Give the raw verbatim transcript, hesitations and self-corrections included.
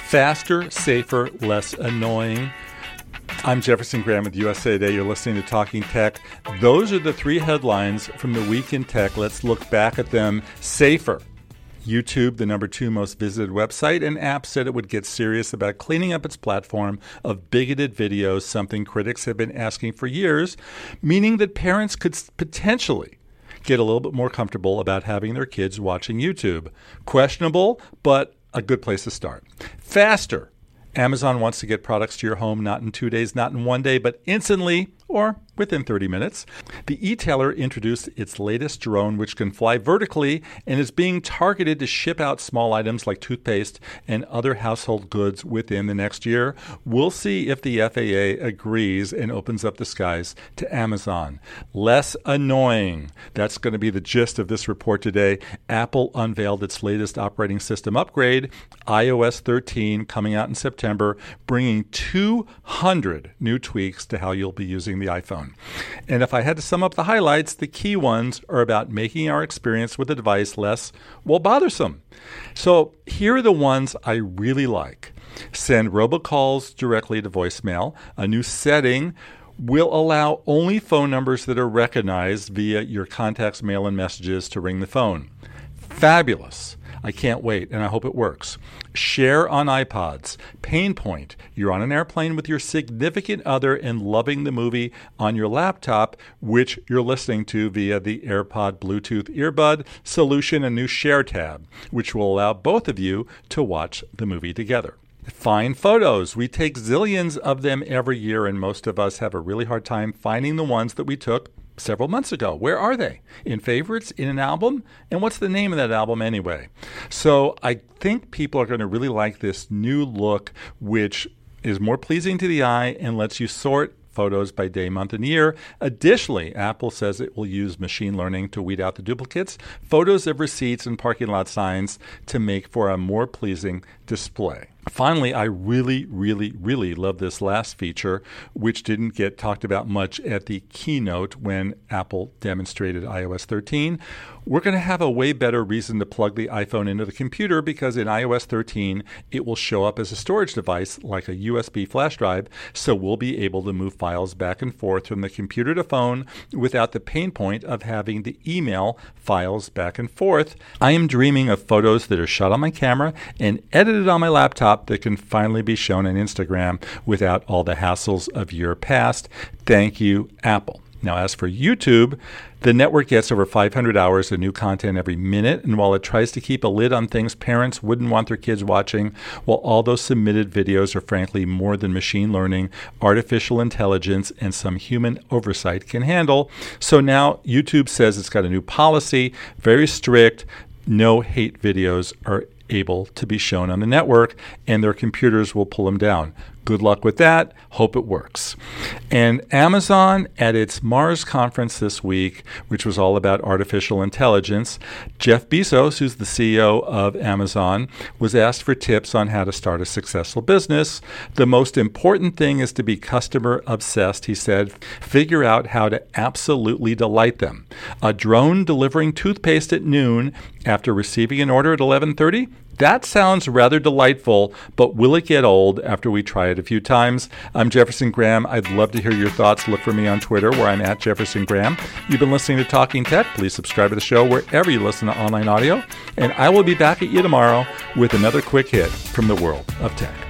Faster, safer, less annoying. I'm Jefferson Graham with U S A Today. You're listening to Talking Tech. Those are the three headlines from the week in tech. Let's look back at them. Safer. YouTube, the number two most visited website and app, said it would get serious about cleaning up its platform of bigoted videos, something critics have been asking for years, meaning that parents could potentially get a little bit more comfortable about having their kids watching YouTube. Questionable, but a good place to start. Faster. Amazon wants to get products to your home not in two days, not in one day, but instantly or within thirty minutes. The e-tailer introduced its latest drone, which can fly vertically and is being targeted to ship out small items like toothpaste and other household goods within the next year. We'll see if the F A A agrees and opens up the skies to Amazon. Less annoying. That's going to be the gist of this report today. Apple unveiled its latest operating system upgrade, i O S thirteen, coming out in September, bringing two hundred new tweaks to how you'll be using the iPhone. And if I had to sum up the highlights, the key ones are about making our experience with the device less, well, bothersome. So here are the ones I really like. Send robocalls directly to voicemail. A new setting will allow only phone numbers that are recognized via your contacts, mail, and messages to ring the phone. Fabulous. I can't wait, and I hope it works. Share on iPods. Pain point. You're on an airplane with your significant other and loving the movie on your laptop, which you're listening to via the AirPod Bluetooth earbud solution, a new Share tab, which will allow both of you to watch the movie together. Find photos. We take zillions of them every year, and most of us have a really hard time finding the ones that we took several months ago. Where are they? In favorites? In an album? And what's the name of that album anyway? So I think people are going to really like this new look, which is more pleasing to the eye and lets you sort photos by day, month, and year. Additionally, Apple says it will use machine learning to weed out the duplicates, photos of receipts and parking lot signs to make for a more pleasing display. Finally, I really, really, really love this last feature, which didn't get talked about much at the keynote when Apple demonstrated i O S thirteen. We're going to have a way better reason to plug the iPhone into the computer because in i O S thirteen, it will show up as a storage device like a U S B flash drive, so we'll be able to move files back and forth from the computer to phone without the pain point of having to email files back and forth. I am dreaming of photos that are shot on my camera and edited on my laptop that can finally be shown on Instagram without all the hassles of your past. Thank you, Apple. Now, as for YouTube, the network gets over five hundred hours of new content every minute, and while it tries to keep a lid on things parents wouldn't want their kids watching, well, all those submitted videos are frankly more than machine learning, artificial intelligence, and some human oversight can handle. So now YouTube says it's got a new policy, very strict. No hate videos are able to be shown on the network, and their computers will pull them down. Good luck with that. Hope it works. And Amazon, at its Mars conference this week, which was all about artificial intelligence, Jeff Bezos, who's the C E O of Amazon, was asked for tips on how to start a successful business. The most important thing is to be customer obsessed, he said. Figure out how to absolutely delight them. A drone delivering toothpaste at noon after receiving an order at eleven thirty? That sounds rather delightful, but will it get old after we try it a few times? I'm Jefferson Graham. I'd love to hear your thoughts. Look for me on Twitter, where I'm at Jefferson Graham. You've been listening to Talking Tech. Please subscribe to the show wherever you listen to online audio. And I will be back at you tomorrow with another quick hit from the world of tech.